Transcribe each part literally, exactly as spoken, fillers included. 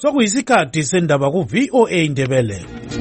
Sokuyisikhathi sendaba ku V O A Indebele.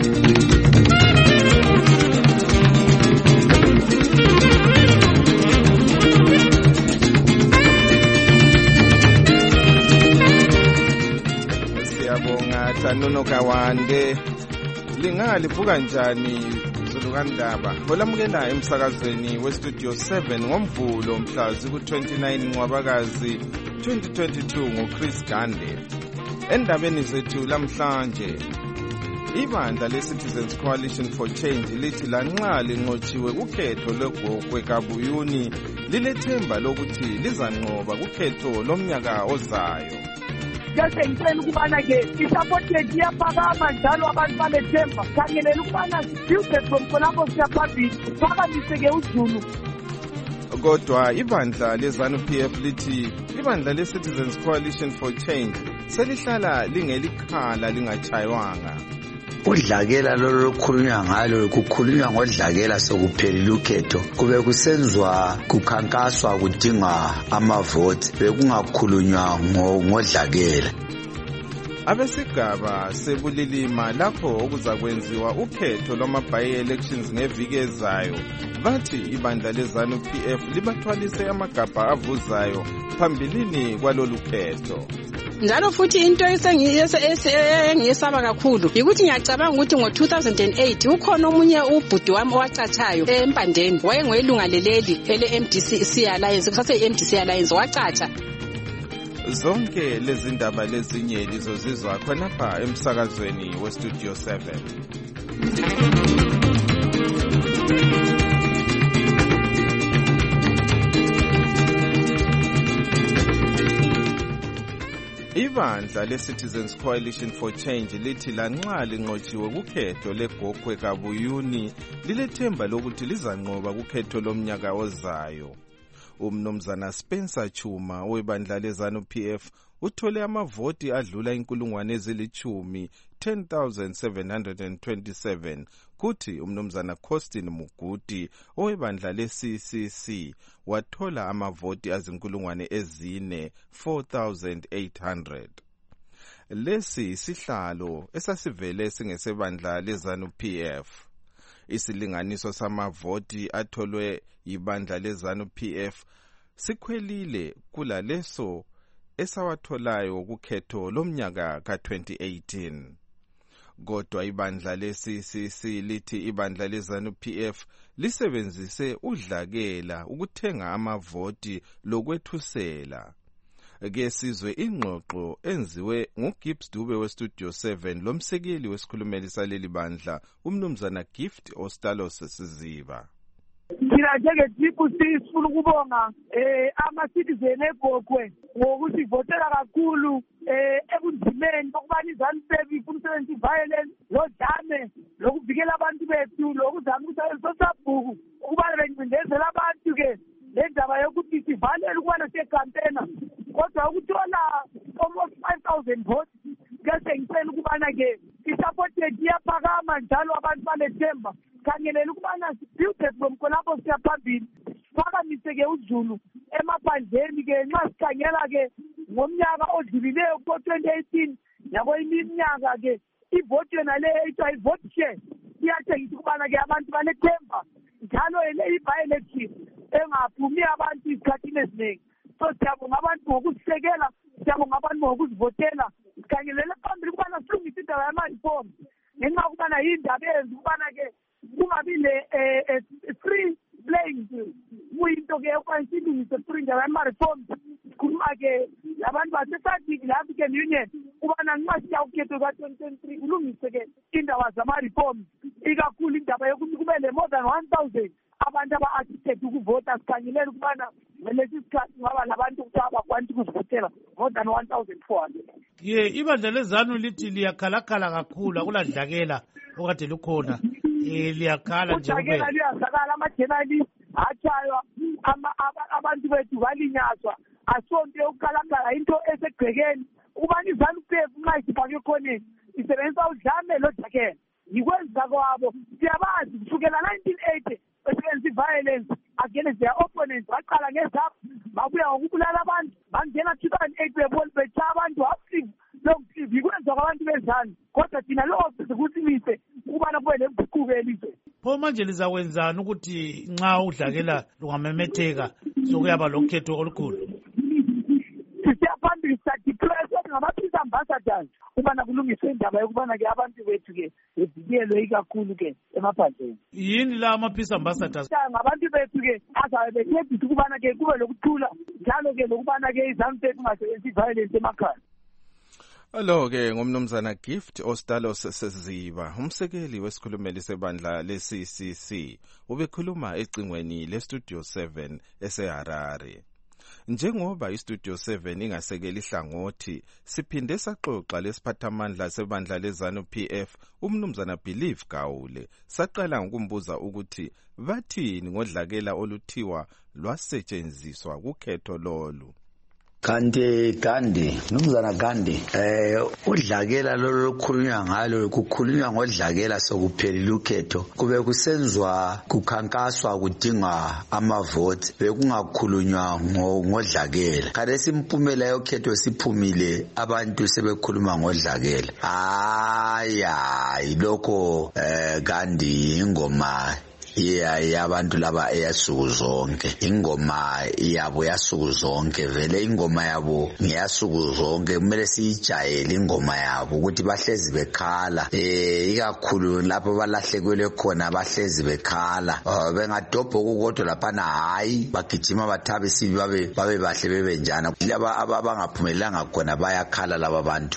Siyabonga Tanono Kawande. Lingalivuka njani Zulukandaba? Olamukela emsakazweni we Studio seven ngomvulo mhla ziku twenty-nine Ngwabakazi twenty twenty-two ngoChris Gande. Endabeni zethu lamhlanje, ibandla le-Citizens Coalition for Change lithi lanxa linqotshiwe kukhetho lweGokwe kaBuyuni lilethemba lokuthi lizanqoba kukhetho lomnyaka ozayo. Kase ngicela ukubana ke isupported iyaphakama njalo abantu balethemba khangelela ukubana sibuke from khonapho siyaphambili phakamise ke uZulu. Kodwa ibandla leZANU P F lithi ibandla le-Citizens Coalition for Change selihlala lingelikhala lingachaywanga. Udlakela lolo khulunywa ngalo kukhulunywa ngodlakela sokuphelile ukhetho kube kusenziwa kukhankaswa kudingwa amavoti bekungakhulunywa ngodlakela. Abesigaba sebulilima lapho okuzakwenziwa ukhetho lwama-by-elections ngeviki ezayo bathi ibandla leZANU P F libathwalise amagabha avuzayo phambilini kwalolu khetho. Njalo futhi into engiyesaba kakhulu ukuthi ngiyacabanga ukuthi ngo two thousand eight ukhona omunye ubhudi wami owacatshayo eMpandeni wayengoyilunga leleli ele M D C Alliance kusase i M D C Alliance wacatsha. Zonke lezi ndaba lezinye lizozizwa khonapha emsakazweni we Studio seven. Ibandla le-Citizens Coalition for Change lithi lanxa linqotshiwe kukhetho leGokwe kaBuyuni lilethemba lokuthi lizanqoba kukhetho lomnyaka ozayo. Umnumzana Spencer Chuma webandla leZANU P F uthole amavoti adlula inkulungwane ezilithumi ten thousand seven hundred twenty-seven kuthi umnumzana Costin Mugudi owebandla le-C C C wathola amavoti azinkulungwane ezine four thousand eight hundred. Lesi sihlalo esasivele singesebandla leZANU P F. Isilinganiso samavoti atholwe ibandla leZANU P F sikhwelile kulaleso esawatholayo kukhetho lomnyaka ka twenty eighteen. Kodwa ibandla le-C C C lithi ibandla leZANU P F lisebenzise udlakela ukuthenga amavoti lokwethusela. Ke sizwe ingxoxo enziwe nguGibbs Dube we Studio seven lomsekeli wesikhulumeli saleli bandla umnumzana Gift Ostalos Siziba. Mina njengetipu sifuna ukubonga eh ama-citizen eGokwe ngokuthi votela kakhulu eh ebunzimeni bokubani iZANU P F ifuna umsebenzi violence lodame lokuvikela abantu bethu lokuzama ukuthi ayosabhuku ukubana bencindezela abantu ke lendaba yokuthi sivalele ukubana siyekampena kodwa ukuthola almost five thousand votes kase ngicela ukubana ke isupported iyaphakama njalo abantu balethemba khangelela ukubana sibuke from khonapho siyaphambili phakamise ke uZulu emaphandleni ke nxa sikhangela ke ngomnyaka odlulileyo ku twenty eighteen yabo iminyaka ke ivoti yona le ethiwa ivote share iyatshengisa ukubana ke abantu balethemba njalo le i-by-election engaphumi abantu isikhathini esiningi. So siyabonga abantu ngokusisekela, siyabonga abantu ngokuzivotela, sikhangelele phambili ukubana silungise indaba yama-reform ngenxa ukubana yindaba eyenza ukubana ke kungabi le-free playing kuyinto ke okanye silungise free indaba yama-reform. Sikhuluma ke labantu base-SADC le-African Union ukubana nxa siya ukhetho ka-twenty twenty-three kulungise ke indaba zama-reform ikakhulu indaba yokuthi kube le-more than one thousand abantu aba-assisted ukuvota. Sikhangelele ukubana ngalesi sikhathi ngaba labantu ukuthi abakwanti ukuzivotela more than one thousand four hundred. Ye ibandla leZANU lithi liyakhalakhala kakhulu akuladlakela okade lukhona eh liyakhala nje kuphela. Udlakela liyazakala ama-journalists atshaywa abantu bethu balinyazwa asonto ukukhalakhala into esegcekeni ukubana iZANU P F nxa isifake khoneni isebenzisa udlame lodlakela yikwenza kwabo siyabazi kusukela nineteen eighty besebenzisa i-violence against their opponents baqala ngezapho babuya ngokubulala abantu bangena two thousand eight bebona betshaya abantu wafika lokufika yikwenza kwabantu bezani kodwa thina lokho sikusimise ukubana kube neguquko elizweni. Pho manje lizakwenzani ukuthi nxa udlakela lungamemetheka sokuyaba lokhetho olukhulu? Sisiyaphambili sadeclare ngama-peace ambassadors ukubana kulungiswe indaba yokubana-ke abantu bethu-ke bevikelwe ikakhulu ke emaphandleni. Yini la ama-peace ambassadors? Ngabantu bethu-ke azabe bencedisa ukubana-ke kube lokuthula njalo-ke lokubana-ke izanu zethu ungasebenzisi i-violence emakhaya. Alo-ke ngumnumzana Gift Ostalos Seziba, umsekeli wesikhulumeli sebandla le-C C C, ubekhuluma ecingweni le-Studio seven eseHarare. Njengoba iStudio seven ingasekeli ihlangothi, siphinde saxoxa lesiphathamandla sebandla leZANU P F, umnumzana Believe Gawule, saqala ngokumbuza ukuthi bathini ngodlakela oluthiwa lwasetshenziswa kukhetho lolu. Kanti Gandhi, Mnumzana Gandhi, eh udlakela lolu lukhulunywa ngalo kukhulunywa ngodlakela sokuphelile ukhetho. Kube kusenzwa kukhankaswa kudingwa amavote, bekungakhulunywa ngodlakela. Kade simpumela yokhetho siphumile abantu sebekhuluma ngodlakela. Aya, ilokho eh Gandhi ingoma iya yabantu laba eyasuku zonke, ingoma yabo yasuku zonke, vele ingoma yabo ngiyasuku zonke, kumele siyijayele ingoma yabo ukuthi bahlezi bekhala, eh ikakhulu lapho balahlekelwe khona bahlezi bekhala, uh, bengadobha kukodwa laphana hayi bagijima bathabe sibi babe babe bahle bebe njana, laba abangaphumelanga khona bayakhala laba bantu.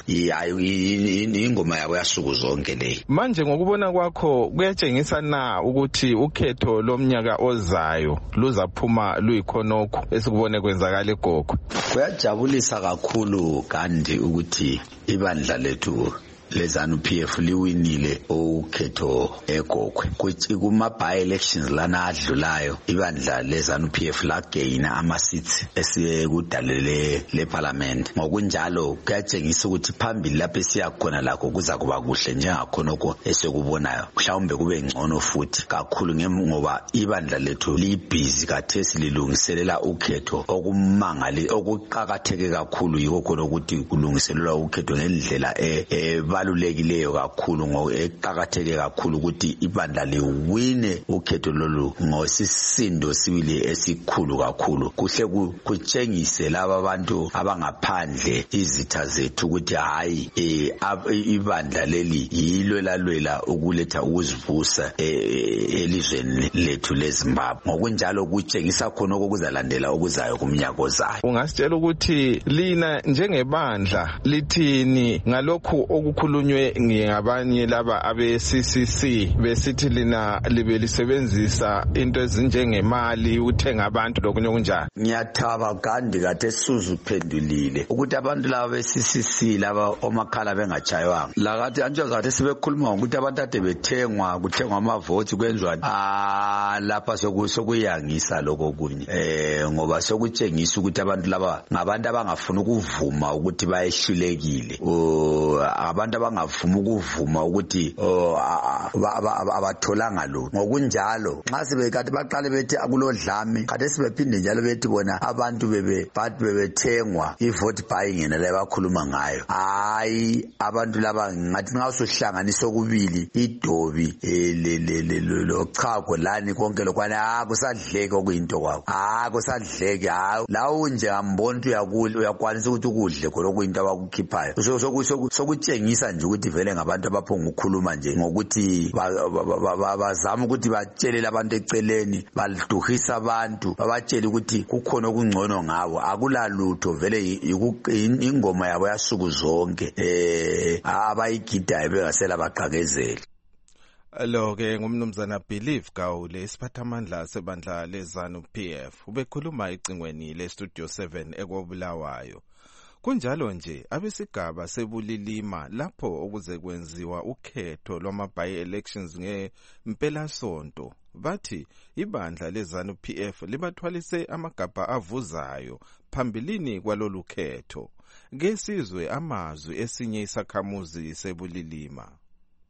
Ingoma yabo yasuku zonke le. Manje ngokubona kwakho kuyatshengisa na ukuthi ukhetho lomnyaka ozayo luzaphuma luyikhonokho esikubone kwenzakala eGogo? Kuyajabulisa kakhulu kandi ukuthi ibandla lethu leZANU P F liwinile ukhetho eGogwe. Kuthi kuma by elections lana adlulayo ibandla leZANU P F la gain ama seats esikudalele le parliament. Ngokunjalo kuyatshengisa ukuthi phambili lapho siyakhona lakho kuza kuba kuhle njengakhonoko esekubonayo. Mhlawumbe kube ngcono futhi kakhulu ngoba ibandla lethu li busy kathesi lilungiselela ukhetho okumangali okuqhakatheke kakhulu yiko khona ukuthi kulungiselelwa ukhetho ngendlela e balulekileyo kakhulu ngokuqhakatheke kakhulu ukuthi ibandla liwine ukhetho lolu ngosisindo sibili esikhulu kakhulu. Kuhle kutshengise laba bantu abangaphandle izitha zethu ukuthi hayi ibandla leli yilo lalwela ukuletha ukuzivusa elizweni lethu leZimbabwe. Ngokunjalo kutshengisa khona okuzalandela okuzayo kumnyaka ozayo. Ungasitshela ukuthi lina njengebandla lithini ngalokhu okukhulunywe ngabanye laba abe-C C C besithi lina libe lisebenzisa into ezinjengemali uthenga abantu lokunye kunjani? Ngiyathaba kandi kade Suzu phendulile ukuthi abantu laba be-C C C laba omakhala bengachaywanga lakathi anje kade sibekhuluma ukuthi abantu ade bethengwa kuthengwa amavoti kwenzwa ah lapha sokuyangisa lokho kunye eh ngoba sokutshengisa ukuthi abantu laba ngabantu abangafuna ukuvuma ukuthi bayehlulekile abantu abangavuma ukuvuma ukuthi abatholanga lo. Ngokunjalo nxa sebekade baqale bethi akulodlame kade sibephinde njalo bethi bona abantu bebe bathi bebethengwa ivote buying yena la bakhuluma ngayo. Hayi abantu laba ngathi nxa usohlanganisa okubili idobi le lo chago lani konke lokwana ah kusadleke okuyinto kwakho ah kusadleke ah lawo nje ambonto yakule uyakwanisa ukuthi ukudle khona okuyinto abakukhiphayo sokutshengisa nje ukuthi vele ngabantu abaphonga ukukhuluma nje ngokuthi bazama ukuthi batshelele abantu eceleni baliduhisa abantu babatshela ukuthi kukhona okungcono ngabo akulalutho vele ingoma yabo yasuku zonke eh abayigidayo bengasela baqhakezela. Lo-ke ngumnumzana Believe Gawule, isiphathamandla sebandla leZANU P F, ubekhuluma ecingweni le-Studio seven eKobulawayo. Kunjalo nje abesigaba sebulilima lapho okuze kwenziwa ukhetho lwama-by elections ngempelasonto bathi ibandla leZANU P F libathwalise amagabha avuzayo phambilini kwalolu khetho. Kesizwe amazwi esinye isakhamuzi sebulilima.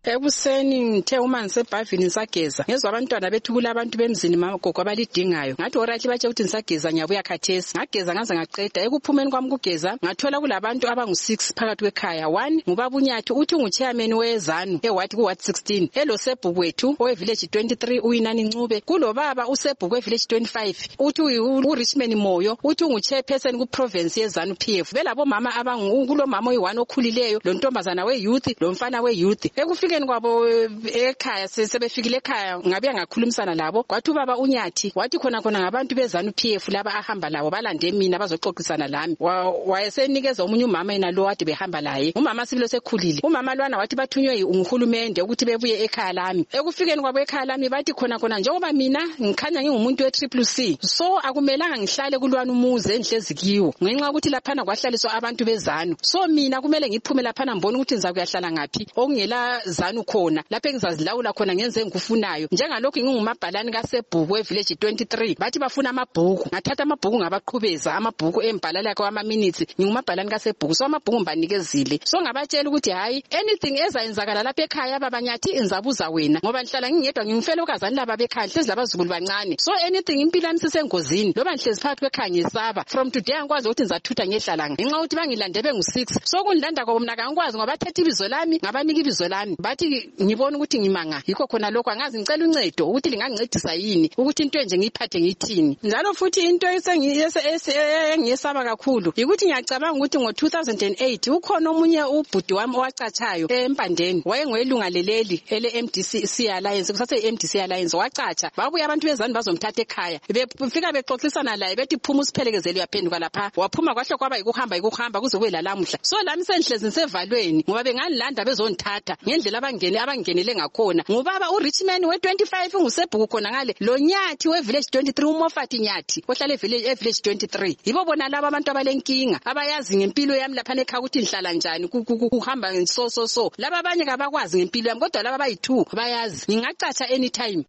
Ekuseni ngithe uma ngisebhavini ngisageza ngezwe abantwana bethu kulabantu bemzini magogo abalidingayo ngathi orathi batshe ukuthi ngisageza ngiyabuya khathesi ngageza ngaze ngaqeda ekuphumeni kwami kugeza ngathola kulabantu abangu six phakathi kwekhaya. One ngubaba uNyathi uthi unguchairman wezanu ewathi ku ward sixteen elo sebhuku wethu owe village twenty-three uyinani Ncube kulobaba usebhuku village twenty-five uthi u Richmond Moyo uthi unguchairperson ku province yezanu P F belabo mama abangu kulomama oyi-one okhulileyo lo ntombazana we youth lo mfana we youth ekufikeni kwabo ekhaya sebefikile ekhaya ngabe ngakhulumisana labo kwathi ubaba uNyathi wathi khona khona ngabantu bezanu P F laba ahamba labo balande mina bazoxoxisana lami wayesenikeza umunye umama yena lo wade behamba laye umama sibilo sekhulile umama lwana wathi bathunywe nguhulumende ukuthi bebuye ekhaya lami ekufikeni kwabo ekhaya lami bathi khona khona njengoba mina ngikhanya ngingumuntu we triple C so akumelanga ngihlale kulwana umuze enhlezi kiwo ngenxa ukuthi laphana kwahlaliswa abantu bezanu so mina kumele ngiphume laphana mbona ukuthi ngiza kuyahlala ngapi okungela zanu khona lapho engizazilawula khona ngenze engikufunayo njengalokho ngingumabhalani kaSebhuku evillage twenty-three bathi bafuna amabhuku ngathatha amabhuku ngabaqhubeza amabhuku embhalala kwa ama minutes ngingumabhalani kaSebhuku so amabhuku mbanikezile so ngabatshela ukuthi hayi anything ezayenzakala lapha ekhaya baba Nyathi inzabuza wena ngoba ngihlala ngingedwa ngimfelokazana laba bekhaya hlezi labazukulu bancane so anything impilo yami sisengozini loba ngihlezi phakathi kwekhaya ngesaba from today angikwazi ukuthi ngizathutha ngehla ngenxa ukuthi bangilande bengu six so kunilanda kwabo mina angikwazi ngoba bathethe ibizo lami ngabanika ibizo lami bathi ngibona ukuthi ngimanga yikho khona lokho angazi ngicela uncedo ukuthi lingangincedisa yini ukuthi into enje ngiyiphathe ngithini njalo futhi into esengiyesaba kakhulu ukuthi ngiyacabanga ukuthi ngo two thousand eight ukhona omunye ubhudi wami owacatshayo eMpandeni wayengwelunga leleli ele M D C Alliance kusase M D C Alliance wacatsha babuya abantu bezani bazomthatha ekhaya befika bexoxisana laye bethi phuma usiphelekezele uyaphenduka lapha waphuma kwahle kwaba yikuhamba yikuhamba kuze kuyela lamuhla so lami senhlezi ngisevalweni ngoba benganilanda bezonithatha ngendlela abangene abangenele ngakhona ngubaba uRichman we twenty-five ngusebhuku khona ngale lo Nyathi we village twenty-three uMofati Nyathi ohlala evillage e village twenty-three yibo bona laba abantu abalenkinga abayazi ngempilo yami lapha ekhaya ukuthi ngihlala njani kuhamba so so so laba abanye kabakwazi ngempilo yami kodwa laba bayi-two bayazi ngingacatsha anytime.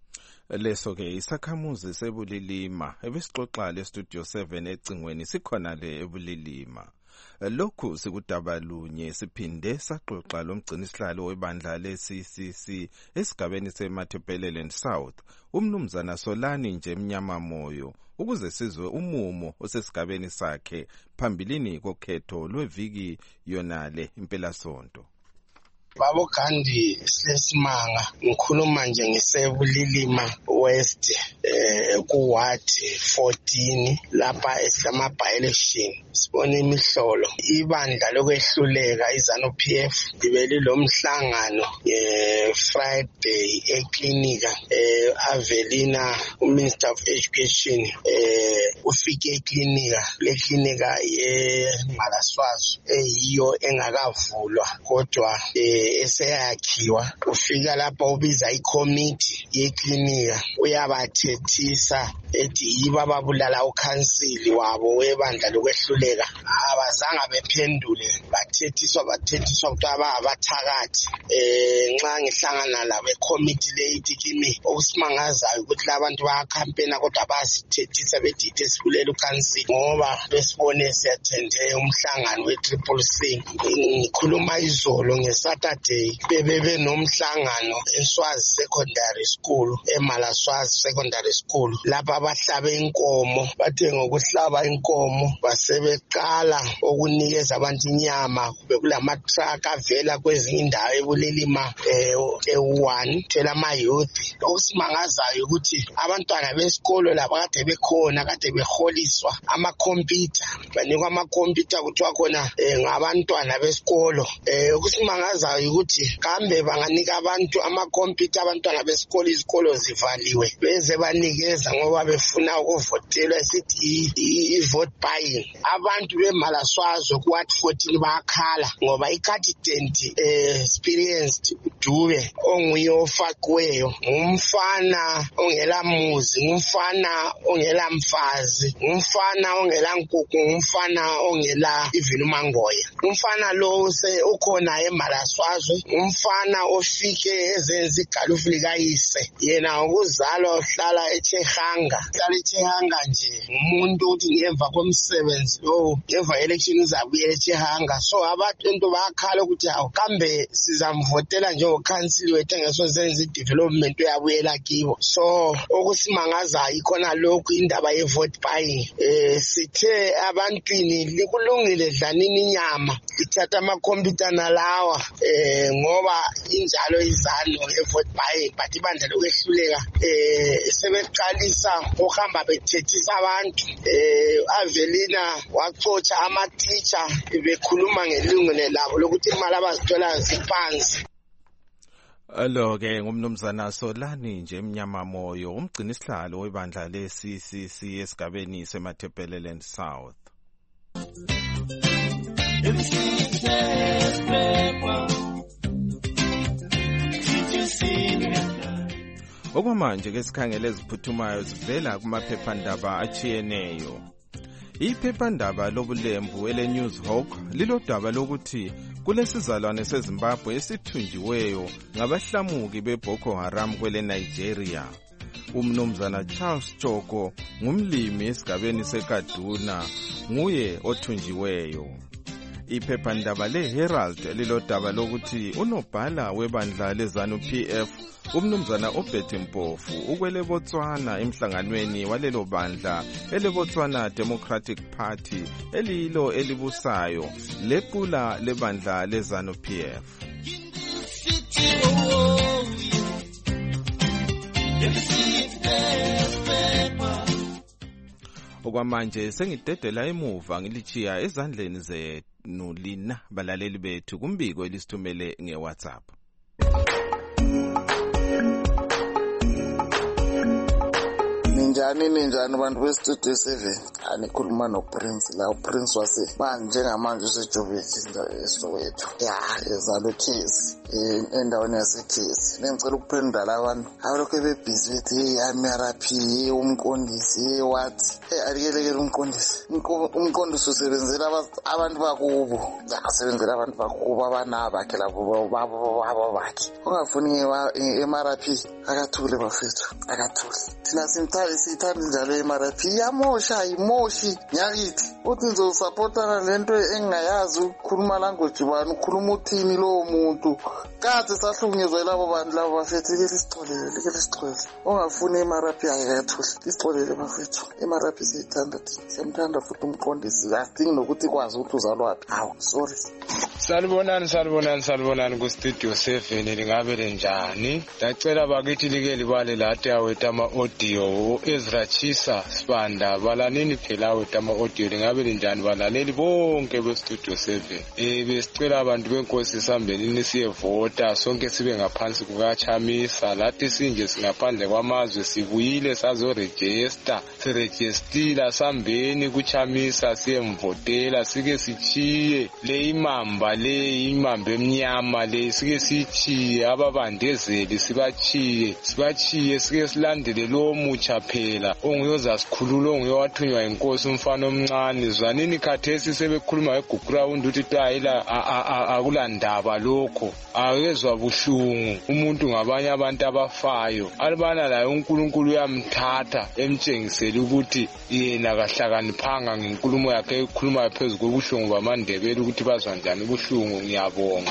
Leso ke isakhamuzi sebulilima ebesixoxa le studio seven ecingweni sikhona le ebulilima. Lokhu sikudaba lunye siphinde saxoxa lomgcinisihlalo webandla le-C C C esigabeni seMatabeleland South umnumzana Solani nje Mnyama Moyo ukuze sizwe umumo osesigabeni sakhe phambilini kokhetho lweviki yonale impelasonto. Babo Gandhi Slesimanga ngikhuluma nje ngisebulilima West eh ku ward fourteen lapha eslama by election sibona imihlolo ibandla lokwehluleka izanu P F libeli lomhlangano eh Friday eclinica eh Avelina uMinister of Education eh ufike eclinica le clinica ye Malaswazi eyiyo engakavulwa kodwa eh eseyakhiwa ufika lapha ubiza icommittee yeclinica uyabathethisa ethi yiba ababulala ukhansili wabo webandla lokwehluleka abazanga bephendule bathethiswa bathethiswa ukuthi abathakathi eh nxa ngihlangana labo ecommittee leyithi kimi okusimangazayo ukuthi labantu bayacampaigna kodwa basithethisa bethi isibulela ukhansili ngoba besibone siyathende umhlangano we-Triple C ngikhuluma izolo ngeSaturday bebebe nomhlangano eSwazi Secondary School eMalaswazi Secondary School lapha abahlabe inkomo bathe ngokuhlaba inkomo basebeqala ukunikeza abantu inyama kube kulama truck avela kwezinye indawo ebulilima e1 thela ama youth okusimangazayo ukuthi abantwana besikolo laba kade bekhona kade beholiswa ama computer banikwa ama computer kuthiwa khona ngabantwana besikolo okusimangazayo ukuthi kambe banganika abantu ama computer abantwana besikolo izikolo zivaliwe beze banikeza ngoba befuna ukuvotelwa sithi i-vote buying abantu beMalaswazi ku ward fourteen bakhala ngoba i-candidate experienced Dube onguye ofakweyo ngumfana ongela muzi ngumfana ongela mfazi ngumfana ongela nkukhu ngumfana ongela even umangoya umfana lo se ukhona eMalaswazi umfana ofike ezenza igalufu likayise yena ukuzalwa uhlala eChehanga hlala eChehanga nje umuntu uthi ngemva komsebenzi lo ngemva election izabuye eChehanga so abantu into bakhala ukuthi hawo kambe sizamvotela nje no-council wethu engesozenza i-development uyabuyela kibo. So okusimangazayo ikhona lokhu indaba ye-vote buying. Eh sithe abantwini likulungile dlanini inyama ithatha amakhompyutha nalawa eh ngoba injalo izalo ye-vote buying, but ibandla lokwehluleka eh sebeqalisa ukuhamba bethethisa abantu. eh Avelina waxotsha ama-teacher bekhuluma ngelungelo labo lokuthi imali abazithola ziphansi. Alo-ke ngumnumzana Solani nje Mnyama Moyo, umgcini isihlalo webandla le-C C C esigabeni seMatabeleland South. Okwamanje ke sikhangele eziphuthumayo zivela kumaphephandaba achiyeneyo. Iphephandaba lobulembu ele Newshawk lilodaba lokuthi kulesizalwane seZimbabwe esithunjiweyo ngabahlamuki beBoko Haram kwele Nigeria. Umnumzana Charles Choko ngumlimi esigabeni seKaduna, nguye othunjiweyo. Iphephandaba leHerald lilodaba lokuthi unobhala webandla leZANU P F umnumzana Obert Mpofu ukwele Botswana emhlanganweni walelo bandla ele Botswana Democratic Party elilo elibusayo lequla lebandla leZANU P F. Okwamanje sengidedela emuva ngilichiya ezandleni zenu lina balaleli bethu kumbiko elisithumele ngeWhatsApp. Ninjani ninjani bantu bestudio seven, anikhuluma noPrince la uPrince wase manje ngamanje useJoburg eSoweto ya ezalo case endaweni yasekhesi. Ngicela ukuphendula labantu abalokho bebhizi bethi hey amiraphi umqondisi hey what hey alikelekela umqondisi umqondisi usebenzela abantu bakubo asebenzela abantu bakubo abanabakhe labo babo bakhe ungafuni emaraphi akathule bafethu akathule thina simthali sithanda njalo emaraphi yamosha imoshi nyakithi uthi ngizosupportana lento engayazi ukukhuluma language bani ukhuluma uthini lo muntu kade sahlukunyezwa labo bantu labo bafethu lesicholele lesicholele ungafuni emaraphi akathule isicholele bafethu emaraphi sithanda siyamthanda futhi umqondisi asidingi nokuthi kwazi ukuthi uzalwaphi hawu sorry. Salibonani salibonani salibonani ku studio seven lingabe lenjani. Ndacela bakithi like libale lathi awethu ama audio Ezra Chisa Sibanda balanini phela awethu ama audio lingabe lenjani balaleli bonke be studio seven. Eh besicela abantu benkosi sihambeni siyevota sonke sibe ngaphansi kukaChamisa lathi sinje singaphandle kwamazwe sibuyile sazo register siregistila sambeni kuChamisa siyemvotela sike sichiye le imamba le imamba emnyama le sike sichiye ababandezeli sibachiye sibachiye sike silandele lo mucha phela onguyoza sikhulula ongiyowathunywa inkosi umfana omncane zwanini khathesi sebekhuluma eGuground uthi tayila akulandaba lokho akezwa buhlungu umuntu ngabanye abantu abafayo alibana la uNkulunkulu uyamthatha emtshengisela ukuthi yena kahlakaniphanga ngenkulumo yakhe ekhuluma phezulu kobuhlungu bamandebele ukuthi bazwa njani ubuhlungu. Ngiyabonga.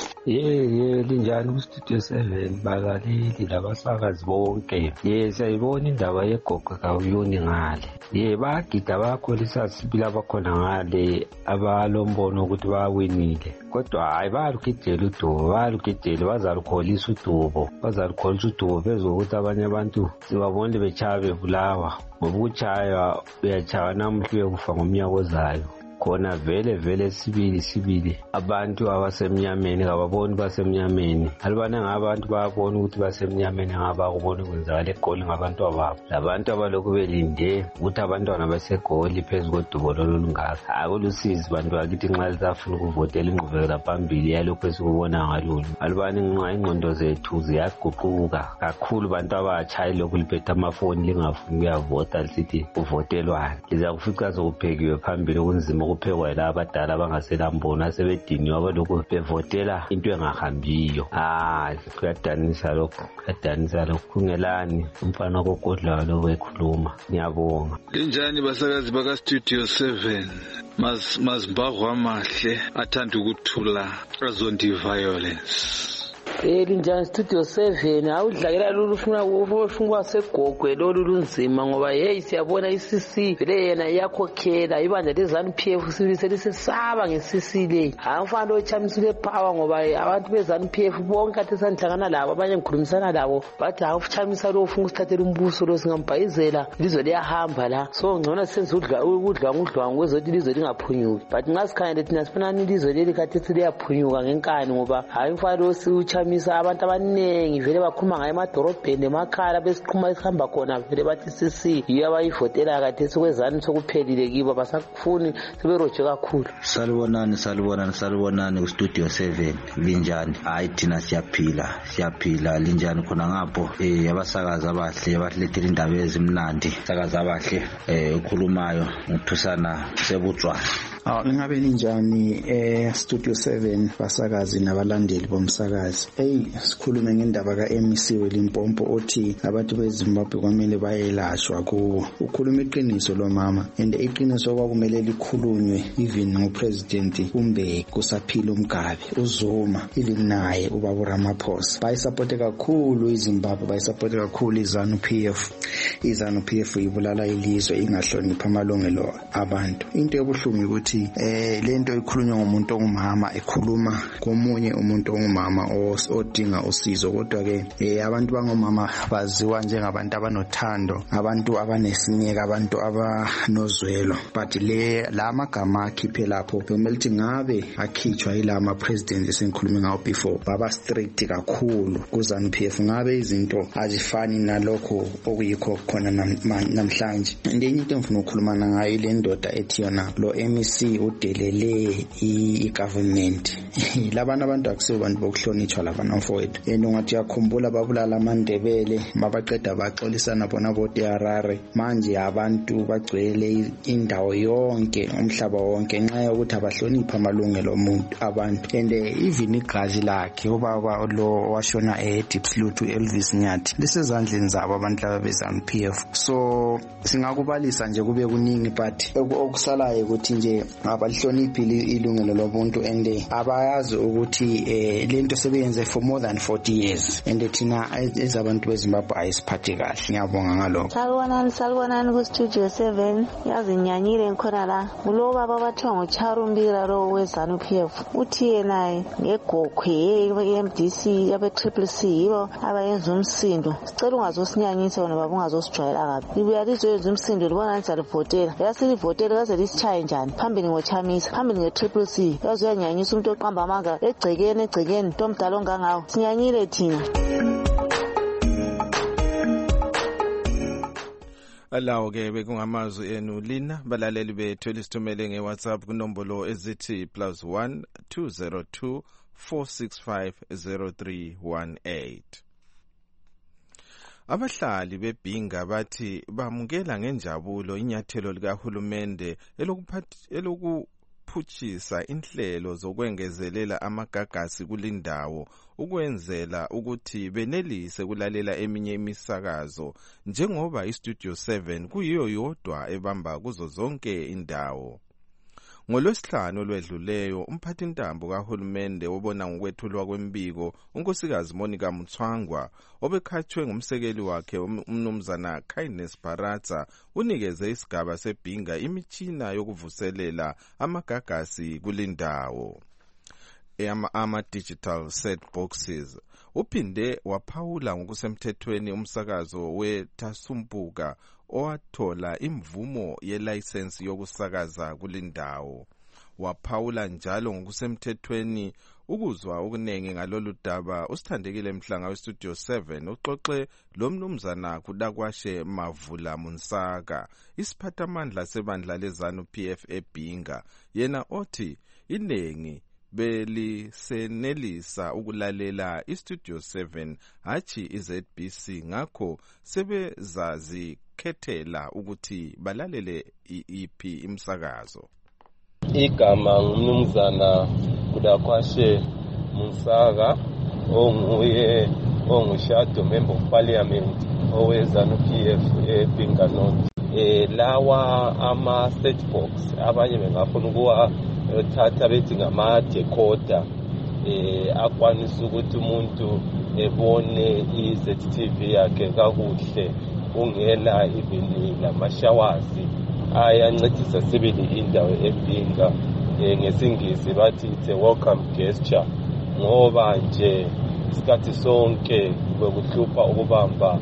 Ye ye linjani ku studio seven bakaleli labasakazi bonke. Ye siyayibona indaba yeGogo kaWuyuni ngale. Ye bagida bakholisa sibila bakhona ngale abalombono ukuthi bawinile. Kodwa hayi balukidela udubo balukidela bazalukholisa udubo bazalukholisa udubo phezulu ukuthi abanye abantu sibabone bechaya bebulawa ngoba ukuchaya uyachaya namuhla uyekufa ngomnyaka ozayo. Khona vele vele sibili sibili abantu abasemnyameni ababoni basemnyameni alibana ngabantu bayabona ukuthi basemnyameni ngabakubona kwenzakala eGoli ngabantu ababo labantu abalokhu belinde ukuthi abantwana baseGoli phezulu kodubo lolungaka akulusizi bantu bakithi nxa lisafuna ukuvotela ingqubekela phambili yalokho esikubona ngalolu alibana nxa ingqondo zethu ziyaguquka kakhulu bantu abatsha lokhu liphethe amafoni lingafuni ukuyavota lisithi uvotelwane liza kufica sokuphekiwe phambili kunzima ukuphekwa la abadala abangaselambona sebediniwe abalokhu bevotela into engahambiyo. Ah kuyadanisa lokho kuyadanisa lokho kungelani umfana kokodla lokho ekhuluma. Ngiyabonga. Linjani basakazi baka studio seven mazibagwa amahle athanda ukuthula azondi violence Eh linjani Studio seven awudlakela lolufuna ufuna segogwe lolu lunzima ngoba hey siyabona I-C C vele yena iyakhokhela ibandla leZANU P F sibise lisesaba nge-C C le awufana lochamisile power ngoba abantu beZANU P F bonke athi sanhlangana labo abanye ngikhulumisana labo bathi awuchamisa lo ufuna usithathela umbuso lo singambhayizela lizo liyahamba la so ngcono senze udla ukudla ngudlwa kwezothi lizo lingaphunyuki but ngasikhanya thina sifuna nilizo leli kathi liyaphunyuka ngenkani ngoba hayi mfana lo siuchamisa abantu abaningi vele bakhuluma ngaye emadorobheni emakhaya besiqhuma esihamba khona vele bathi C C yiyo abayivotela kathi sokwezani sokuphelile kibo basakufuni seberoje kakhulu. Salibonani salibonani salibonani ku Studio seven linjani hayi thina siyaphila siyaphila linjani khona ngapho eh abasakazi abahle abahlethela indaba ezimnandi sakazi abahle eh ukhulumayo uthusana sebutswana. Aw lingabe linjani eh Studio seven basakazi nabalandeli bomsakazi. Hey sikhulume ngendaba ka M C weLimpompo othi abantu beZimbabwe kwamele bayelashwa kuwo. Ukhuluma iqiniso lo mama and iqiniso kwakumele likhulunywe even no president kumbe kusaphila uMgabe uZuma ilinaye ubaba Ramaphosa. Bayisupport kakhulu iZimbabwe bayisupport kakhulu iZANU P F. iZANU P F ibulala ilizwe ingahlonipha amalungelo abantu. Into ebuhlungu ukuthi eh lento ikhulunywa ngomuntu ongumama ekhuluma komunye umuntu ongumama odinga usizo kodwa ke eh abantu bangomama baziwa njengabantu abanothando abantu abanesinyeka abantu abanozwelo but le la magama akhiphe lapho kumele ukuthi ngabe akhitshwa ilama president esengikhulume ngawo before baba strict kakhulu kuZANU P F ngabe izinto azifani nalokho okuyikho khona namhlanje. Ndenye into engifuna ukukhuluma ngayo le ndoda ethi yona lo M C udelele i-government labana abantu akusibo abantu bokuhlonitshwa labana mfowethu yena ungathi yakhumbula babulala aMandebele mabaqeda baxolisana bona bote Harare manje abantu bagcwele indawo yonke umhlaba wonke nxa yokuthi abahlonipha amalungelo omuntu abantu and even igazi lakhe ubaba lo washona eDeep Sleuth uElvis Nyathi lisezandleni zabo abantu laba beZANU P F so singakubalisa nje kube kuningi but okusalayo ukuthi nje abalihloniphi ilungelo lomuntu ende abayazi ukuthi eh lento sebenze for more than forty years ende thina ezabantu beZimbabwe ayisiphathe kahle. Ngiyabonga ngalokho. Salibonani salibonani ku Studio seven yazinyanyile ngikhona la kulo baba bathiwa ngoCharumbira lo weZANU P F uthi yena ngegokwe ye-M D C yabe Triple C yibo abayenza umsindo sicela ungazosinyanyisa wena baba ungazosijwayela kabi libuya lizoyenza umsindo libona nisalivotela yasilivotela kaze lisichaye njani phambili ngochamisa phambili nge-Triple C yazoyanyanyisa umuntu oqamba amanga egcekeni egcekeni ntomdala ongangawo sinyanyile thina. Alawo ke bekungamazwi enu lina balaleli bethu elisithumele ngeWhatsApp kunombolo ezithi plus one two zero two four six five zero three one eight. Abahlali beBhinga bathi bamukela ngenjabulo inyathelo likahulumende elokuphuthisa inhlelo zokwengezelela amagagasi kulindawo ukwenzela ukuthi benelise kulalela eminye imisakazo njengoba iStudio seven kuyiyo yodwa ebamba kuzo zonke indawo. NgoLwesihlanu olwedluleyo umphathintambo kahulumende obona ngokwethulwa kwembiko unkosikazi Monica Mutswangwa obekhathwe ngumsekeli wakhe umnumzana Kindness Bharatsa unikeze isigaba seBhinga imitshina yokuvuselela amagagasi kulindawo ama digital set boxes. Uphinde waphawula ngokusemthethweni umsakazo weTasumpuka owathola imvumo yelicense yokusakaza kulindawo. Waphawula njalo ngokusemthethweni ukuzwa okunenge ngalolu daba usithandekile Mhlanga weStudio seven uxoxe lo mnumzana kudakwashe Mavula Munsaka isiphathamandla sebandla leZANU P F eBhinga yena othi inengi belisenelisa ukulalela iStudio seven hachi iZ B C ngakho sebezazikhethela ukuthi balalele iphi imsakazo. Igama ngumnumzana kudakwashe Munsaka onguye ongushado member of parliament oweZANU P F eBhinga North. Eh lawa ama set box abanye bengafuna ukuwa thatha bethi ngama decoder eh akwanisa ukuthi umuntu ebone i-Z T V yakhe kakuhle ungela even lamashawazi ayancedisa sibili indawo eBhinga. Ngesingisi bathi it's a welcome gesture ngoba nje isikhathi sonke bekuhlupha ukubamba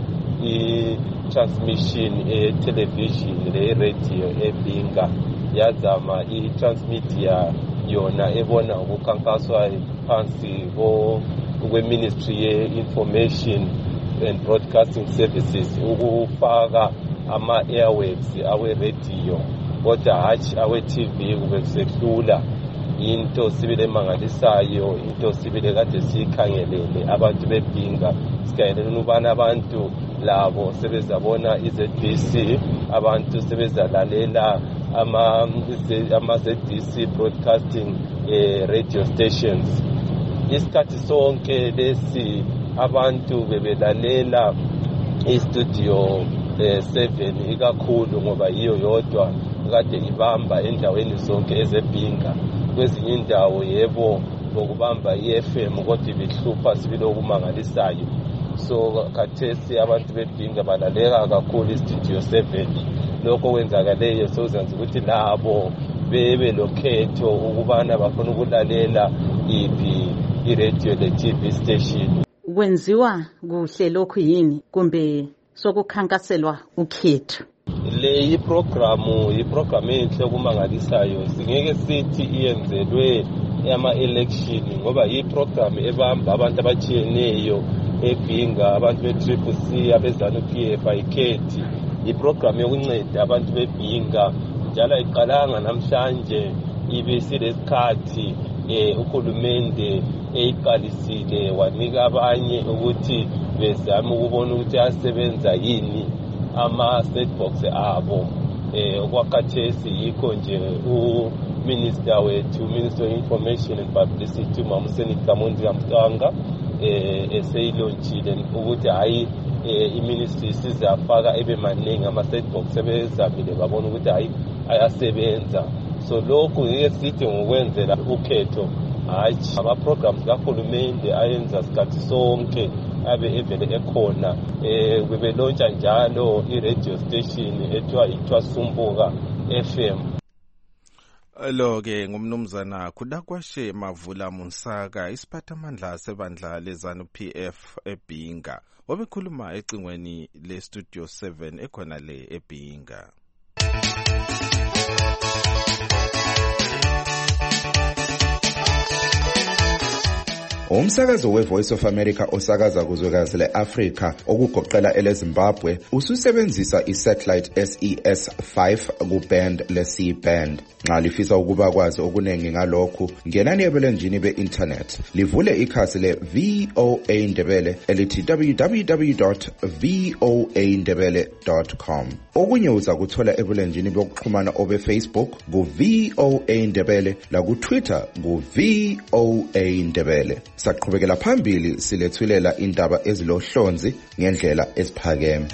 i-transmission e-television le-radio eBhinga yazama i-transmedia yona ebona ukukhankaswa phansi kwe-Ministry ye-Information and Broadcasting Services ukufaka ama-airwaves awe-radio kodwa hatshi awe-T V kube kusehlula into sibile emangalisayo into sibile kade siyikhangelele abantu beBhinga sikhangelele ubana abantu labo sebezabona i-Z B C abantu sebezalalela ama ama-Z B C broadcasting eh, radio stations. Isikhathi sonke lesi abantu bebelalela i-studio seven ikakhulu ngoba yiyo yodwa kade ibamba endaweni zonke ezeBhinga. Kwezinye indawo yebo ngokubamba i-F M kodwa ibihlupha sibile okumangalisayo. So khathesi abantu beBhinga balaleka kakhulu i-studio seven. Lokho kwenzakaleyo sozenza ukuthi labo bebe lokhetho ukubana bafuna ukulalela iphi i-radio le-T V station. Kwenziwa kuhle lokhu yini kumbe sokukhankaselwa ukhetho? Le iprogramu iprogramu enhle okumangalisayo singeke sithi iyenzelwe ama-election ngoba iprogramu ebamba abantu abatshiyeneyo eBhinga, abantu be-Triple C, abezanu-P F ayikhethi. Iprogramu yokunceda abantu beBhinga njalo ayiqalanga namhlanje ibisilesikhathi eh uhulumende eyiqalisile wanika abanye ukuthi bezame ukubona ukuthi asebenza yini ama-setbox abo. Eh okwakhathesi yikho nje uminister wethu, Minister of Information and Publicity, uMamseni Kamundi Mtanga eh eseyilonchile ukuthi hayi i-ministry isizafaka ebe maningi ama-setbox sebezamile babona ukuthi hayi ayasebenza. So lokhu ngeke sithi ngokwenzela ukhetho hatshi ama-programs kahulumende ayenza sikhathi sonke abe evele ekhona. Eh bebelontsha njalo i-radio station ethiwa iThwasumbuka F M. Lo ke ngumnumzana Kudakwashe Mavula Munsaka, isiphathamandla sebandla lezanu P F eBhinga, obekhuluma ecingweni le Studio seven ekhona le eBhinga. Umsakazo we-Voice of America osakaza kuzwekazi le-Afrika okugoqela ele-Zimbabwe ususebenzisa i-satellite S E S five ku-band le-C band. Nxa lifisa ukuba kwazi okuningi ngalokhu, ngenani ebulenjini be-internet livule ikhasi le-V O A Ndebele elithi w w w dot v o a ndebele dot com. Okunye uza kuthola ebulenjini bokuxhumana obe-Facebook ku-V O A Ndebele laku-Twitter ku-V O A Ndebele. Saqhubekela phambili silethulela indaba ezilohlonzi ngendlela eziphakeme.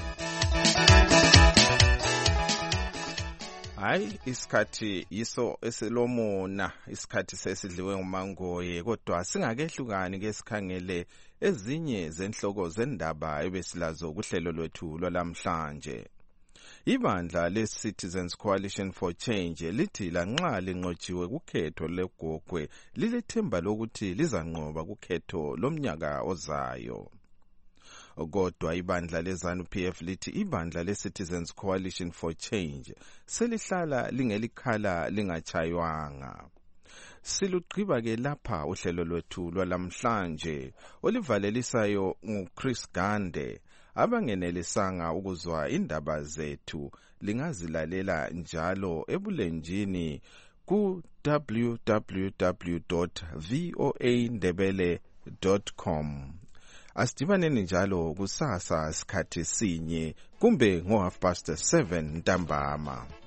Hayi isikhathi yiso eselomona, isikhathi sesidliwe ngumangoye, kodwa singakehlukani ke sikhangele ezinye zenhloko zendaba ebesilazo kuhlelo lwethu lwalamhlanje. Ibandla le-Citizens Coalition for Change lithi lanxa linqotshiwe kukhetho legogwe lilethemba lokuthi lizanqoba kukhetho lomnyaka ozayo. Kodwa ibandla lezanu P F lithi ibandla le-Citizens Coalition for Change selihlala lingelikhala lingachaywanga. Silugqiba ke lapha uhlelo lwethu lwalamhlanje olivalelisayo nguChris Gande. Abangenelisanga ukuzwa indaba zethu lingazilalela njalo ebulenjini ku w w w dot v o a ndebele dot com. Asidibaneni njalo kusasa sikhathi sinye kumbe ngo half past seven ntambama.